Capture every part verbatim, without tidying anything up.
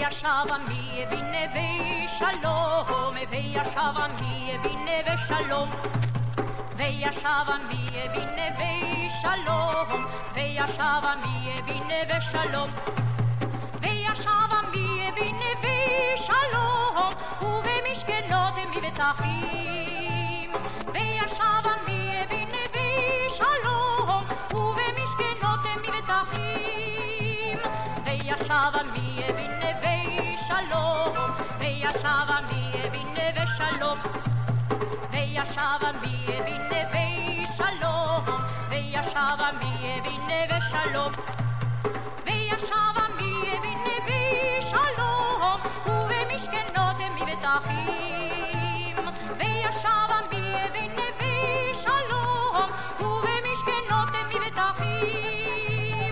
וישב עמי בנווה שלום, וישב עמי בנווה שלום, וישב עמי בנווה שלום, וישב עמי בנווה שלום, וישב עמי בנווה שלום, ובמשכנות מבטחים, וישב עמי בנווה שלום, ובמשכנות מבטחים, וישב עמי בנווה שלום, וישב עמי בנווה שלום, וישב עמי בנווה שלום, וישב עמי בנווה שלום, וישב עמי בנווה שלום, ובמשכנות מבטחים, וישב עמי בנווה שלום, ובמשכנות מבטחים.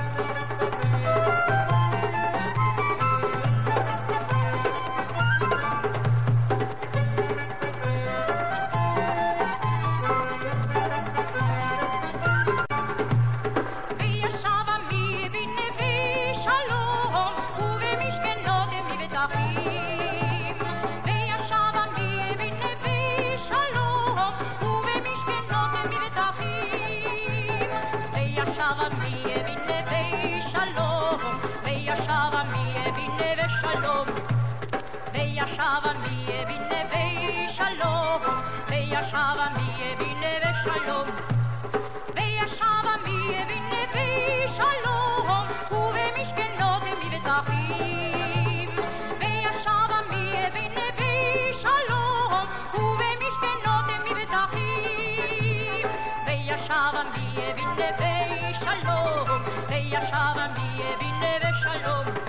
וישב עמי בנווה שלום, ובמשכנות מבטחים, וישב עמי בנווה שלום, ובמשכנות מבטחים, וישב עמי בנווה שלום, וישב עמי בנווה שלום, וישב עמי בנווה שלום, וישב עמי בנווה שלום, וישב עמי בנווה שלום, ובמשכנות מבטחים, וישב עמי בנווה שלום, ובמשכנות מבטחים, וישב עמי בנווה שלום, וישב עמי בנווה שלום,